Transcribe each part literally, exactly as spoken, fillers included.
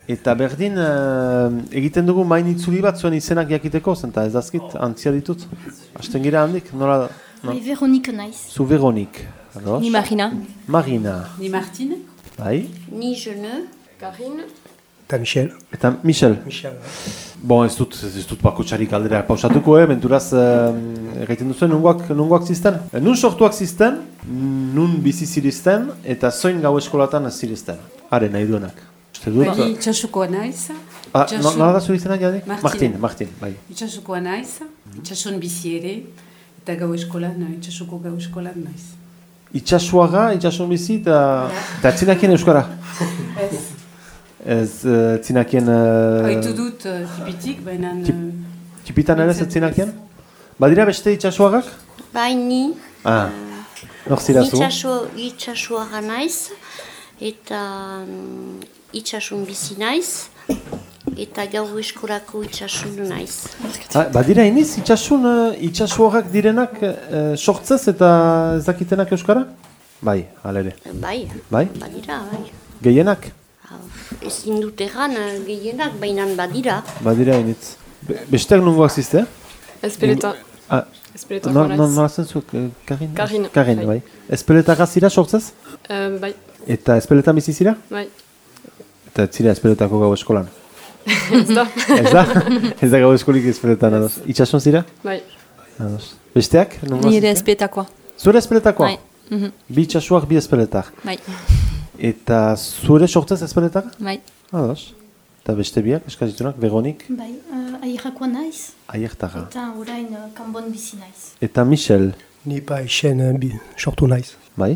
Eta berdin, uh, egiten dugu main itzuli bat zuen izenak jakiteko, zenta ez dazkit, antzia ditut. Hasten gira handik, nola? No? Bai, Veronik naiz. Zu Veronik. Ados? Ni Marina. Marina. Ni Martine. Bai. Ni Jene. Karine. Eta Michel. Eta Michel. Michel. Bon, ez dut, ez dut bakotxarik aldera pausatuko, eh? Benturaz, uh, egiten duzuen, nungoak, nungoak zizten? Nun sortuak zizten, nun bizi zirizten, eta zoin gau eskolatan zirizten. Hare, nahi duenak. Ni itxasukoa naiz. Ah, no, nola da zure izena jadik? Martin. Martin, Martin, bai. Itxasukoa naiz, itxasun bizi ere, eta gau eskolan, itxasuko gau eskolan naiz. Itxasuaga, itxasun bizi, eta eta tzinakien euskara? Ez. Ez uh, tzinakien... Uh, Haitu dut uh, tipitik, baina... Uh, Tipitan ere ez tzinakien? Badira beste itxasuagak? Bai, ni. Ah, nor zirazu? Itxasuaga naiz, eta um, itxasun bizi naiz, eta gau eskolako itxasun naiz. Ah, badira iniz, itxasun, uh, itxasuagak direnak uh, sortzez eta ez dakitenak euskara? Bai, alere. Bai, bai? badira, bai. Gehienak? Ezin dut egan gehienak, baina badira. Badira initz. Be, besteak nungoak zizte? Espeleta. Ah, Espeleta no, naiz. no, nola zentzuk? Karin? Karin. Karin, bai. Espeletaka zira sortzez? Uh, bai. Eta espeletan bizi zira? Bai. Eta ez zira espeletako gau eskolan? Ez da. Ez da? Ez da gau eskolik espeletan, ados. Itxasun zira? Bai. Ados. Besteak? Ni ere espeletakoa. Zure espeletakoa? Bai. Mm-hmm. Bi itxasuak, bi espeletak? Bai. Eta zure sortzez espeletak? Bai. Ados. Eta beste biak, eskazitunak, Veronik? Bai, uh, aierrakoa naiz. Aiertara. Eta orain uh, kanbon bizi naiz. Eta Michel? Ni Paixen uh, sortu naiz. Bai?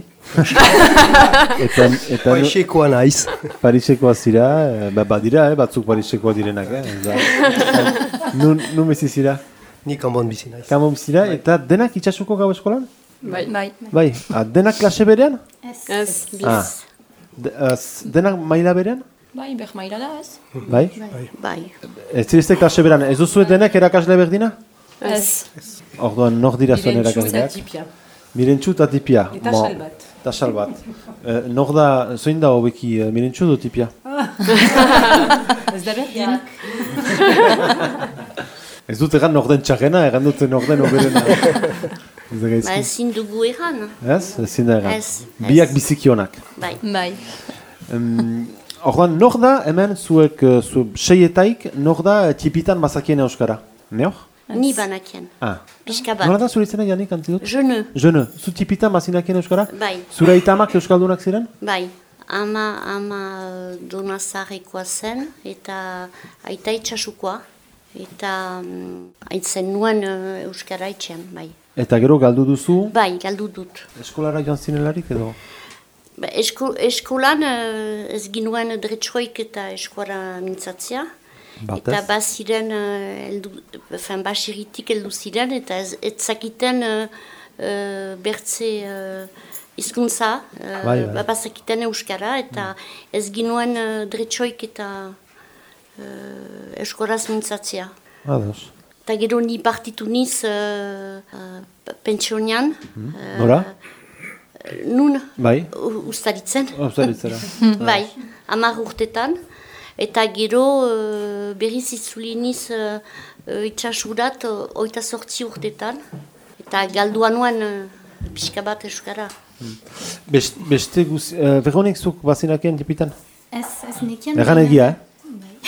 eta, eta Paixekoa naiz. Parisekoa zira, ba, badira, eh, batzuk Parisekoa direnak, eh? Da, nun, nun bizi zira? Ni kanbon bizi naiz. Kanbon bizi zira, eta denak itxasuko gau eskolan? Bai. Bai. Bai, ah, denak klase berean? Ez. Ez. Biz. Ah. De, uh, denak maila berean? Bai, ber maila da ez. Bai? Bai. Ez zirizte klase berean, ez duzu denek erakasle berdina? Ez. Orduan, nor dira zuen Mirentxu eta erakasleak? tipia. Mirentxu eta tipia. Eta Mo- salbat. Eta salbat. Eh, nor da, zoin da hobeki, eh, Mirentxu do tipia? Ez da berdin. Ez dut egan norden txarrena, egan dut norden oberena. Ez da Ba, gaizki. ezin dugu egan. Ez? Ezin da egan. Ez, ez. Biak bizikionak. Bai. Bai. Um, Orduan, nor da, hemen zuek, uh, zu seietaik, nor da uh, tipitan bazakien euskara? Neor? Ni banakien. Ah. Pixka Nola bat. da zure izena janik antzidut? Jene. Jene. Zu tipitan bazinakien euskara? Bai. Zure aitamak euskaldunak ziren? Bai. Ama, ama donazarrekoa zen, eta aita itxasukoa. Eta um, aitzen nuen uh, euskara itxean, bai. Eta gero galdu duzu, Bai, galdu dut. eskolara joan zinelarik edo? Ba, esko, eskolan uh, ez ginuen dretxoik eta eskuara mintzatzea. Batez? Eta baziren, uh, eldu, fin, basiritik heldu ziren, eta ez, ez zakiten uh, uh, bertze uh, hizkuntza, uh, Bai, bai. ba- bazakiten euskara, eta ez ginuen uh, dretxoik eta uh, eskoraz mintzatzea. Ados. Eta gero ni partitu niz uh, uh, pentsionian. uh, Nora? Nun, Bai? u- ustaritzen. Ostaritzera. Bai, hamar urtetan. Eta gero uh, berriz itzuli niz uh, uh, itxasurat uh, oita sortzi urtetan. Eta galdua nuen uh, pixka bat euskara. Best, beste guz... Uh, Veronik zuk bazinakien tipitan? Ez, ez nekien. Egan egia, eh?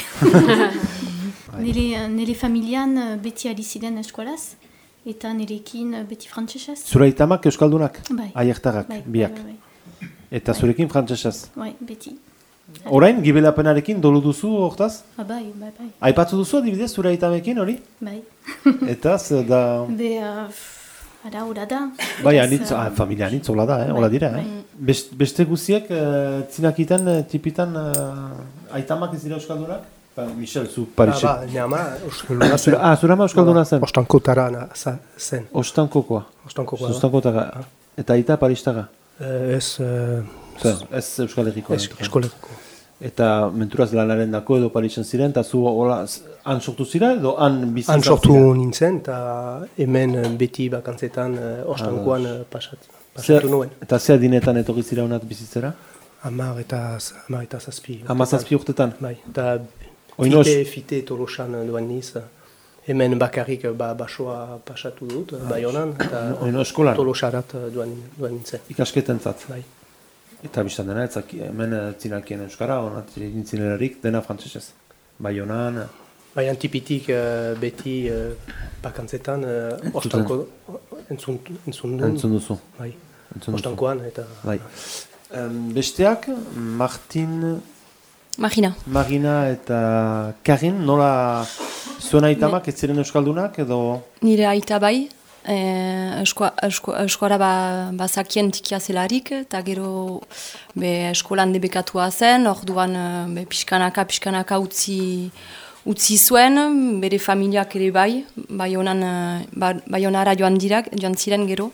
Bai. nire, nire familian uh, beti ari ziren eskolaz, eta nirekin uh, beti frantsesez. Zure aitamak euskaldunak? Bai. Aiertarrak, Bai, biak. Bai, bai, Eta zurekin frantsesez. bai, beti. Orain, gibelapenarekin dolu duzu hortaz? Ah, bai, bai, bai. Aipatu duzu adibidez zure aitamekin hori? Bai. Eta ze da... Be, uh, ara, ora da. Bai, Beraz, anitz, uh, ah, familia anitz hola da, eh? Hola dira, eh? Best, beste guziek, uh, zinakiten, uh, tipitan, uh, aitamak ez dira euskaldunak? Ba, Michel, zu Parisek. Ah, ba, neama, euskalduna zen. Ah, zure ama euskalduna zen? Ostankotara na- za- zen. Ostankokoa. Ostankokoa. da. Ostankotara. Eta aita Paristaga. Eh, Ez, eh, Zer, ez Euskal Herrikoa. ez eskoleko. Eta menturaz lanaren dako edo Parisen ziren, eta zu hola, han sortu zira edo han bizitza Han sortu zira? nintzen, eta hemen eh, beti bakantzetan eh, ostankoan eh, pasat, Zer, pasatu nuen. eta zer dinetan etorri zira honat bizitzera? Hamar eta, hamar eta zazpi. Hamar zazpi urtetan? Bai, eta Oinoz... fite, fite Tolosan doan niz. Hemen bakarrik ba, basoa pasatu dut, ah, Baionan, eta Oino eskolan? Tolosarat doan, doan nintzen. Ikasketen zat? Bai. Eta biztan dena, etzak, hemen zinakien euskara, onat zinelarik, dena frantzesez. Baionan... Baian tipitik uh, beti uh, bakantzetan, uh, ostanko entzun, entzun, entzun duzu. Bai, entzun ostankoan eta... Bai. Um, besteak, Martin... Marina. Marina eta Karin, nola zuen aitamak ez ziren euskaldunak edo... Nire aita bai, eh, esko, esko, eskoara ba, bazakien tikia zelarik, eta gero be, eskolan debekatua zen, orduan be, pixkanaka, pixkanaka utzi, utzi zuen, bere familiak ere bai, Baionan, ba, Baionara joan, dirak, joan ziren gero.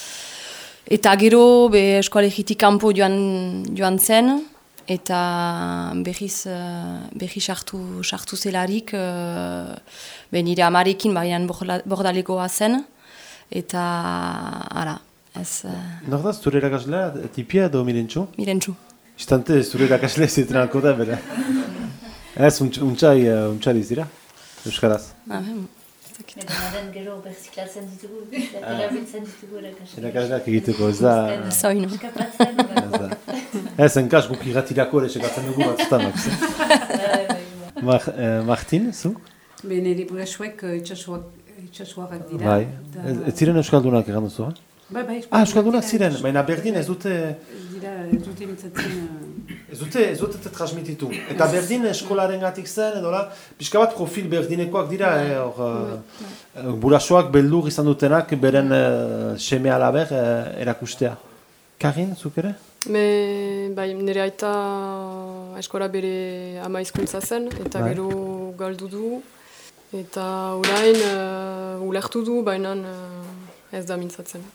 Eta gero be, eskoalegitik kanpo joan, joan zen, eta behiz, behiz sartu, sartu zelarik, uh, be nire amarekin baian bordalegoa zen, eta ara, ez... Uh, Nor da, zure erakaslea, tipia edo Mirentxu? Mirentxu. Istante, zure erakaslea zitren alko da, bera. Ez, untxai, untxai dira, euskaraz. Ah, Edan gero berziklatzen ditugu, erabiltzen ditugu erakasleak. Erakasleak egiteko, ez da... Zoino. Ez da. Ez, enkas guk iratirako ere sekatzen dugu batzutan. Martin, zu? Ben, ere burasuek itxasuak dira. Bai, ez ziren euskaldunak egan duzu, eh? Bai, bai. Ah, euskaldunak ziren, baina berdin ez dute... Dira, ez dute mitzatzen... Ez dute, ez dute transmititu. Eta berdin eskolaren gatik zen, edo la, pixka bat profil berdinekoak dira, eh, hor, uh, burasoak beldur izan dutenak, beren uh, seme alaber uh, erakustea. Karin, zuk ere? Me, bai, nire aita eskola bere ama hizkuntza zen, eta bai. Gero galdu du, eta orain uh, ulertu du, baina uh, ez da mintzatzen.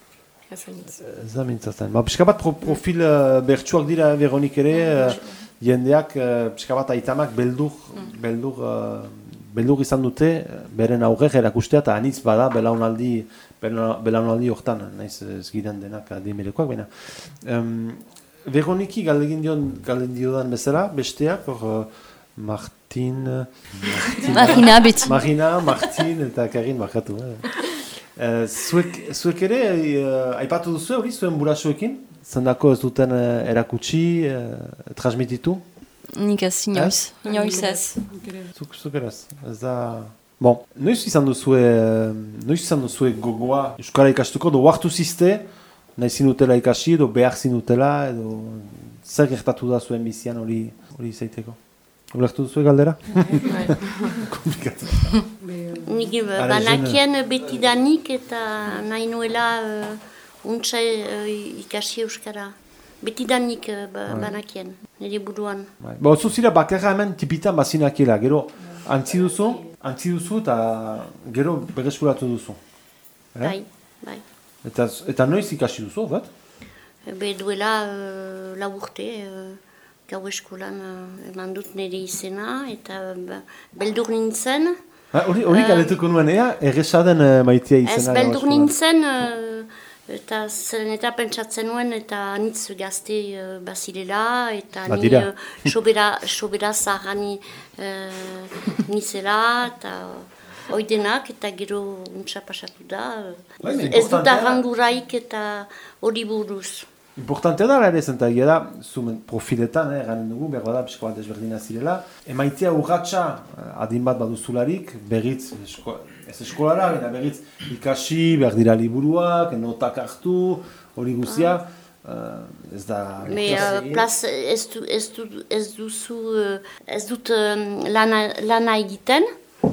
Ez da mintzatzen. Ba, pixka bat pro, profil uh, bertsuak dira Veronik ere, uh, jendeak, uh, pixka bat aitamak beldur, mm. beldur, uh, beldur izan dute, beren aurrek erakustea, eta anitz bada belaunaldi, belaunaldi hortan, naiz ez giren denak adimerekoak, baina. Um, Veroniki galdegin dion, galdegin diodan bezala, besteak, hor, uh, Martin... Martina, Marina, beti. Marina, Martin, eta Karin markatu. Eh. Uh, zuek, zuek ere, uh, aipatu duzu hori zuen burasoekin? Zendako ez duten uh, erakutsi, uh, transmititu? Nik ez, inoiz. Inoiz ez. Zuk, zuk ere ez. Ez da... Bon, noiz izan duzue, noiz izan duzue gogoa euskara ikastuko, do hartu ziste, nahi zinutela ikasi, edo behar zinutela, edo zer gertatu da zuen bizian hori hori zaiteko? Ulertu duzue galdera? Komplikatu. Nik banakien betidanik eta nahi nuela uh, untsa uh, ikasi euskara. Betidanik uh, banakien, nire buruan. Ba, oso zira bakarra hemen tipitan bazinakiela, gero antzi duzu, antzi duzu eta gero berreskuratu duzu. Eh? Bai, bai. Eta, eta noiz ikasi duzu, bat? Be duela uh, laburte, uh, gau eskolan uh, eman dut nire izena, eta uh, beldur nintzen. Hori uh, galetuko nuen, ea, erresaden uh, maitea izena. Ez beldur nintzen, uh, eta zen eta pentsatzen nuen, eta nitz gazte uh, bazilela, eta ni uh, sobera, sobera zaharani uh, nizela, eta oidenak, eta gero untsa pasatu da. Uh, ez dut arranguraik eta hori buruz. Importantea da, ere zentai da, zumen profiletan, eh, garen dugu, behar bada, pixko bat ezberdina zirela. Emaitea urratxa, adin bat baduzularik, berriz, esko, ez eskolara, berriz ikasi, behar dira liburuak, notak hartu, hori guzia, uh, ez da... Me, uh, plaz, ez, du, ez, du, ez duzu, ez dut um, lana, lana egiten,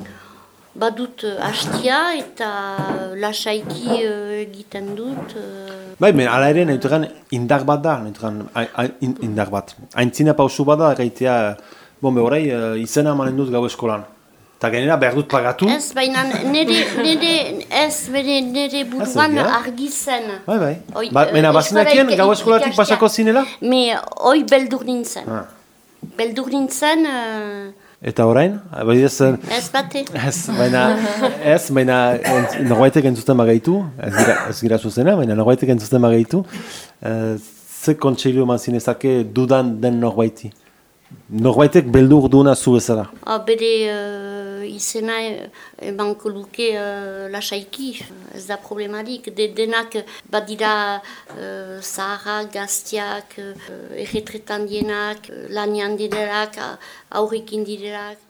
badut uh, hastia eta lasaiki uh, egiten dut. Uh, Bai, men, ala ere, nahi indar bat da, nahi indar bat. Aintzina pausu bat da, gaitea, bon, be horai, uh, izena manen dut gau eskolan. Eta genera behar dut pagatu. Ez, baina nire, nire, ez, bere, nire buruan argi zen. Bai, bai. Oi, ba, mena, bazinakien gau eskolatik pasako zinela? Me, hoi beldur nintzen. Ah. Beldur nintzen... Uh, Eta orain? Ez bate. Ez, baina, ez, baina, norbaitek entzuten bagaitu, ez gira, ez gira zuzena, baina norbaitek entzuten bagaitu, uh, ze kontseilu eman zinezake dudan den norbaiti? Norbaitek beldur duena zu bezala? Ah, bere uh, izena emanko luke uh, lasaiki, ez da problemarik. De, denak badira uh, zaharrak, gaztiak, uh, erretretan dienak, lanian direrak, aurrekin direrak.